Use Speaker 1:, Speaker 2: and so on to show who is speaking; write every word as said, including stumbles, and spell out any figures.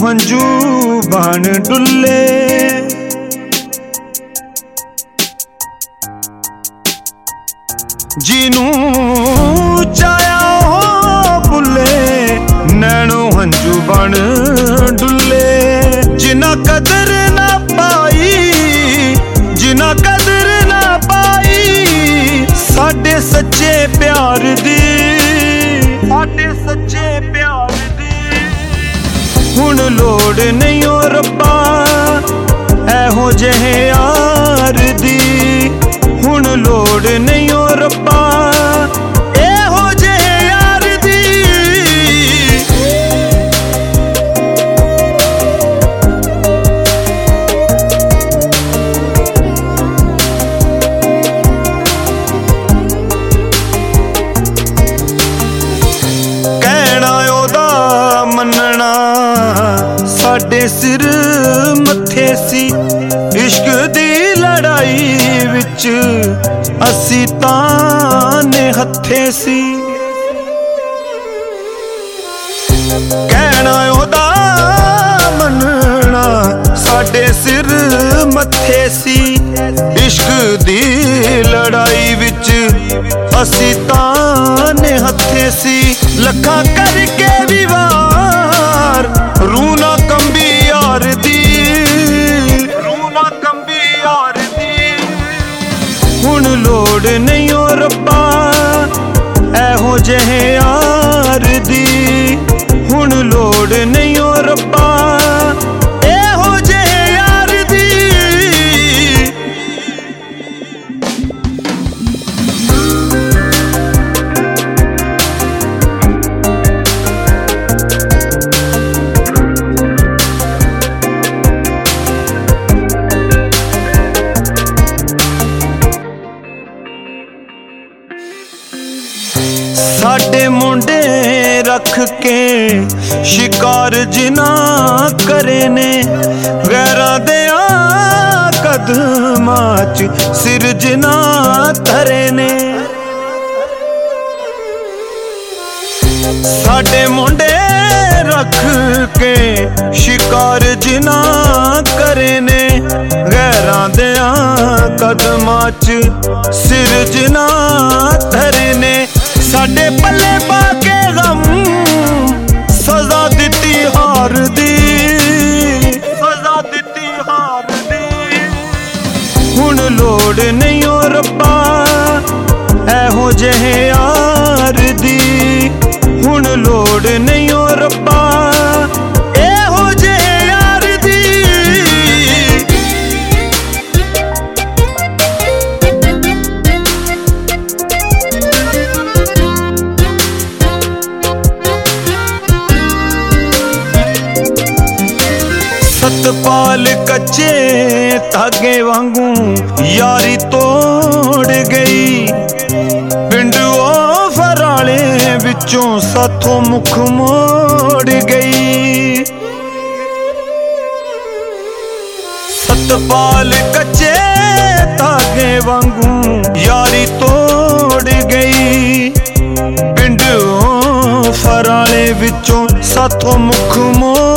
Speaker 1: हंजू बन डुले। जिनू चाया हो बुले नैनो हंजू बन डुले। जिना कदर ना पाई जिना कदर ना पाई साडे सच्चे प्यार दी साडे सच्चे प्यार दी। हुण लोड़ नहीं ओ रब्बा ऐहो जेहे यार दी। हुण लोड़ नहीं ओ रब्बा ऐहो जेहे यार दी। कहना ओदा मनना साडे सिर मत्थे सी। इश्क दी लड़ाई विच असी ताने हथे सी। कहना ओदा मनना साडे सिर मत्थे सी। इश्क दी लड़ाई विच असी ताने हथे सी। लखा करके भी वार रूना कंबी यार दी रूना कंबी यार दी। हुण लोड़ नहीं ओ रब्बा ऐहो जेहे यार दी। हुण लोड़ नहीं ओ रब्बा ऐहो जेहे यार दी। साडे मुंडे रख के शिकार जिना करे ने। गैरां देयां कदमां च सिर जिना धरे ने। साडे मुंडे रख के शिकार जिना करे ने। गैरां देयां कदमां च सिर जिना धरे ने। साडे पल्ले पाके गम सजा दिती हार दी सजा दिती हार दी। हुण लोड़ नहीं ओ रब्बा ऐहो जेहे यार दी। हुण लोड़ नहीं ओ रब्बा ऐहो जेहे यार दी। सतपाल कच्चे धागे वांगू यारी तोड़ गई। पिंड ओ फराले विचों साथों मुख मोड़ गई। सतपाल कच्चे धागे वांगू यारी तोड़ गई। पिंड ओ फराले विचों साथों मुख मोड़